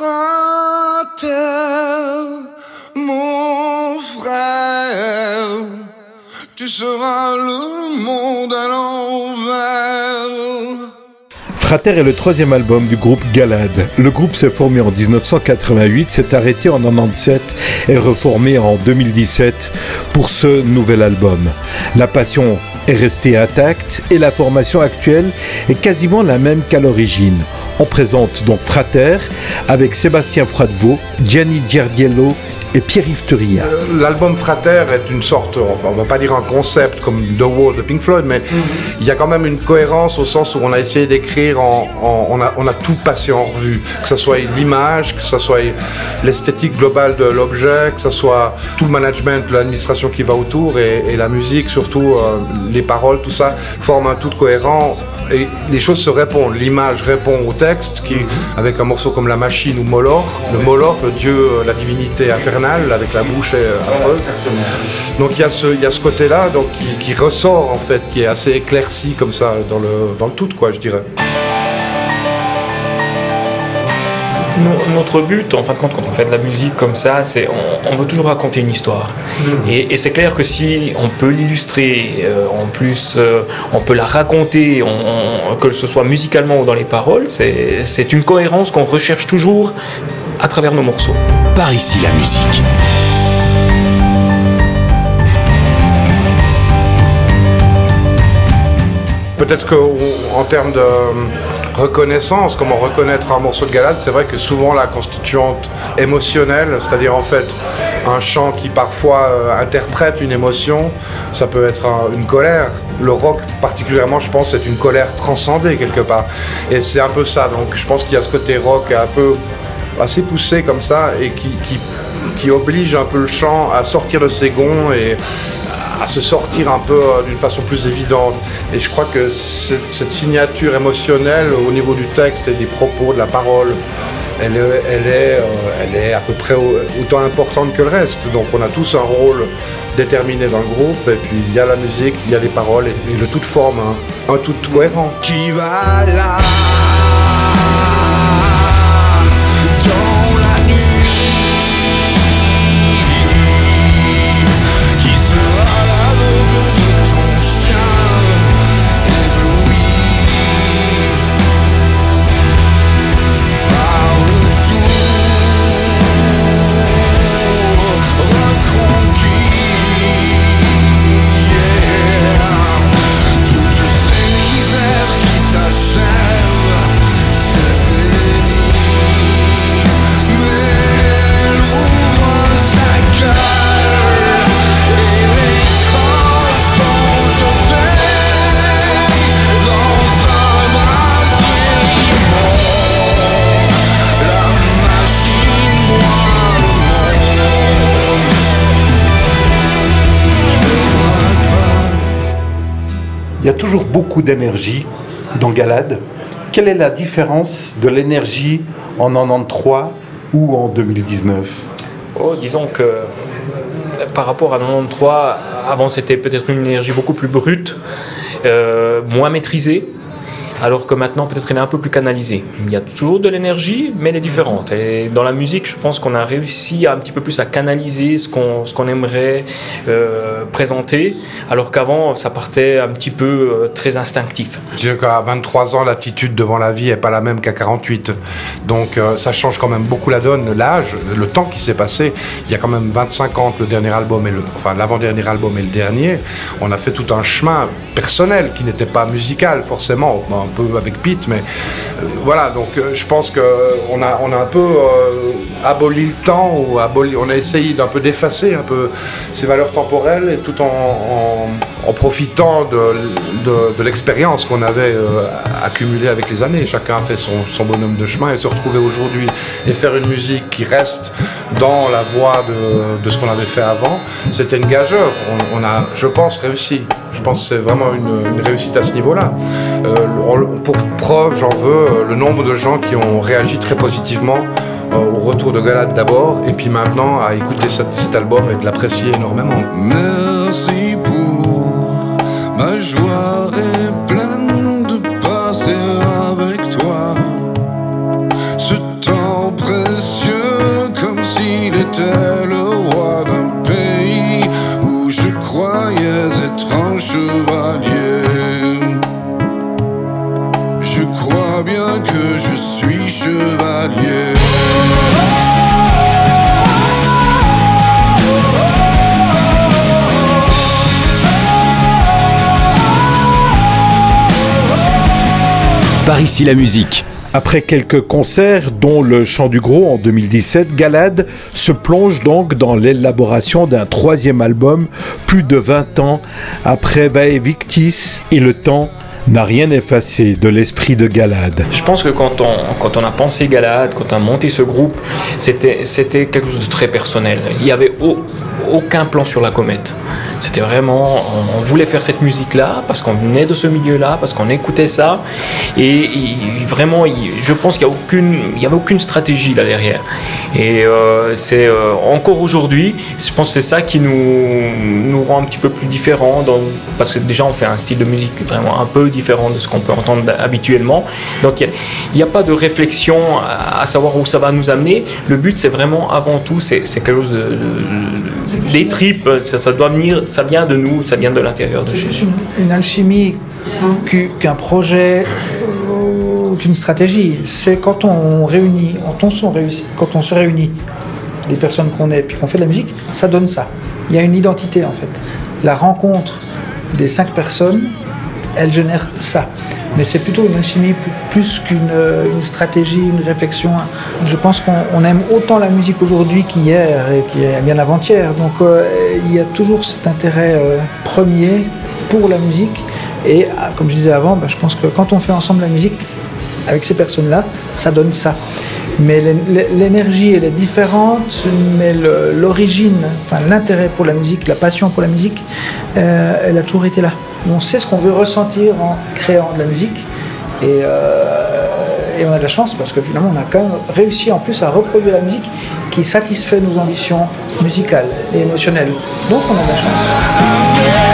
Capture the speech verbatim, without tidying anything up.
Frater, mon frère, tu seras le monde à l'envers. Frater est le troisième album du groupe Galad. Le groupe s'est formé en dix-neuf cent quatre-vingt-huit, s'est arrêté en quatre-vingt-dix-sept et reformé en deux mille dix-sept pour ce nouvel album. La passion est restée intacte et la formation actuelle est quasiment la même qu'à l'origine. On présente donc Frater avec Sébastien Froidevaux, Gianni Giardiello et Pierre-Yves Thuria. L'album Frater est une sorte, enfin on va pas dire un concept comme The Wall de Pink Floyd, mais mm-hmm. il y a quand même une cohérence au sens où on a essayé d'écrire, en, en, on, a, on a tout passé en revue, que ce soit l'image, que ce soit l'esthétique globale de l'objet, que ce soit tout le management, l'administration qui va autour et, et la musique, surtout euh, les paroles, tout ça forme un tout cohérent. Et les choses se répondent, l'image répond au texte, qui, avec un morceau comme La Machine ou Moloch, le Moloch, le dieu, la divinité infernale, avec la bouche affreuse. Donc il y a ce, il y a ce côté-là donc, qui, qui ressort en fait, qui est assez éclairci comme ça dans le, dans le tout, quoi, je dirais. Notre but, en fin de compte, quand on fait de la musique comme ça, c'est on, on veut toujours raconter une histoire. Mmh. Et, et c'est clair que si on peut l'illustrer, euh, en plus, euh, on peut la raconter, on, on, que ce soit musicalement ou dans les paroles, c'est, c'est une cohérence qu'on recherche toujours à travers nos morceaux. Par ici la musique. Peut-être qu'en termes de reconnaissance, comment reconnaître un morceau de Galad, c'est vrai que souvent la constituante émotionnelle, c'est-à-dire en fait un chant qui parfois euh, interprète une émotion, ça peut être un, une colère. Le rock particulièrement, je pense, c'est une colère transcendée quelque part. Et c'est un peu ça, donc je pense qu'il y a ce côté rock un peu assez poussé comme ça et qui, qui, qui oblige un peu le chant à sortir de ses gonds et à se sortir un peu d'une façon plus évidente. Et je crois que cette, cette signature émotionnelle au niveau du texte et des propos, de la parole, elle est, elle est, euh, elle est à peu près autant importante que le reste. Donc on a tous un rôle déterminé dans le groupe, et puis il y a la musique, il y a les paroles, et, et le tout forme hein, un tout cohérent. Qui va là? Il y a toujours beaucoup d'énergie dans Galad. Quelle est la différence de l'énergie en quatre-vingt-treize ou en deux mille dix-neuf ? Oh, disons que par rapport à quatre-vingt-treize, avant c'était peut-être une énergie beaucoup plus brute, euh, moins maîtrisée, alors que maintenant peut-être elle est un peu plus canalisée. Il y a toujours de l'énergie, mais elle est différente. Et dans la musique, je pense qu'on a réussi un petit peu plus à canaliser ce qu'on, ce qu'on aimerait euh, présenter, alors qu'avant, ça partait un petit peu euh, très instinctif. Je dirais qu'à vingt-trois ans, l'attitude devant la vie n'est pas la même qu'à quarante-huit. Donc euh, ça change quand même beaucoup la donne, l'âge, le temps qui s'est passé. Il y a quand même vingt-cinq ans que le dernier album, et le, enfin l'avant-dernier album et le dernier, on a fait tout un chemin personnel qui n'était pas musical forcément, un peu avec Pete, mais euh, voilà, donc euh, je pense qu'on a, on a un peu euh, aboli le temps, ou aboli, on a essayé d'un peu d'effacer un peu ces valeurs temporelles, et tout en, en, en profitant de, de, de l'expérience qu'on avait euh, accumulée avec les années. Chacun a fait son, son bonhomme de chemin, et se retrouver aujourd'hui et faire une musique qui reste dans la voie de, de ce qu'on avait fait avant, c'était une gageure. On, on a, je pense, réussi. Je pense que c'est vraiment une, une réussite à ce niveau-là. Euh, on, pour preuve, j'en veux, le nombre de gens qui ont réagi très positivement euh, au retour de Galad d'abord, et puis maintenant à écouter cet, cet album et de l'apprécier énormément. Merci pour ma joie est pleine de passer avec toi ce temps précieux. chevalier. Je crois bien que je suis chevalier. Par ici la musique. Après quelques concerts, dont le Chant du Gros en deux mille dix-sept, Galad se plonge donc dans l'élaboration d'un troisième album, plus de vingt ans après Vae Victis, et le temps n'a rien effacé de l'esprit de Galad. Je pense que quand on, quand on a pensé Galad, quand on a monté ce groupe, c'était, c'était quelque chose de très personnel. Il n'y avait au, aucun plan sur la comète. C'était vraiment, on, on voulait faire cette musique-là parce qu'on venait de ce milieu-là, parce qu'on écoutait ça. Et, et vraiment, il, je pense qu'il n'y a aucune, il n'y avait aucune stratégie là derrière. Et euh, c'est euh, encore aujourd'hui, je pense que c'est ça qui nous, nous rend un petit peu plus différents. Dans, parce que déjà, on fait un style de musique vraiment un peu différent de ce qu'on peut entendre habituellement. Donc, il n'y a, a pas de réflexion à, à savoir où ça va nous amener. Le but, c'est vraiment, avant tout, c'est, c'est quelque chose de, de, de des tripes. Ça, ça doit venir, ça vient de nous, ça vient de l'intérieur. C'est juste une, une alchimie qu'un projet ou qu'une stratégie. C'est quand on réunit, quand on, se réussit, quand on se réunit, les personnes qu'on est, puis qu'on fait de la musique, ça donne ça. Il y a une identité en fait. La rencontre des cinq personnes, elle génère ça. Mais c'est plutôt une alchimie plus qu'une une stratégie, une réflexion. Je pense qu'on on aime autant la musique aujourd'hui qu'hier et qu'hier, bien avant-hier. Donc euh, il y a toujours cet intérêt euh, premier pour la musique. Et comme je disais avant, bah, je pense que quand on fait ensemble la musique avec ces personnes-là, ça donne ça. Mais l'énergie, elle est différente, mais le, l'origine, enfin l'intérêt pour la musique, la passion pour la musique, euh, elle a toujours été là. On sait ce qu'on veut ressentir en créant de la musique et, euh, et on a de la chance parce que finalement on a quand même réussi en plus à reproduire la musique qui satisfait nos ambitions musicales et émotionnelles. Donc on a de la chance.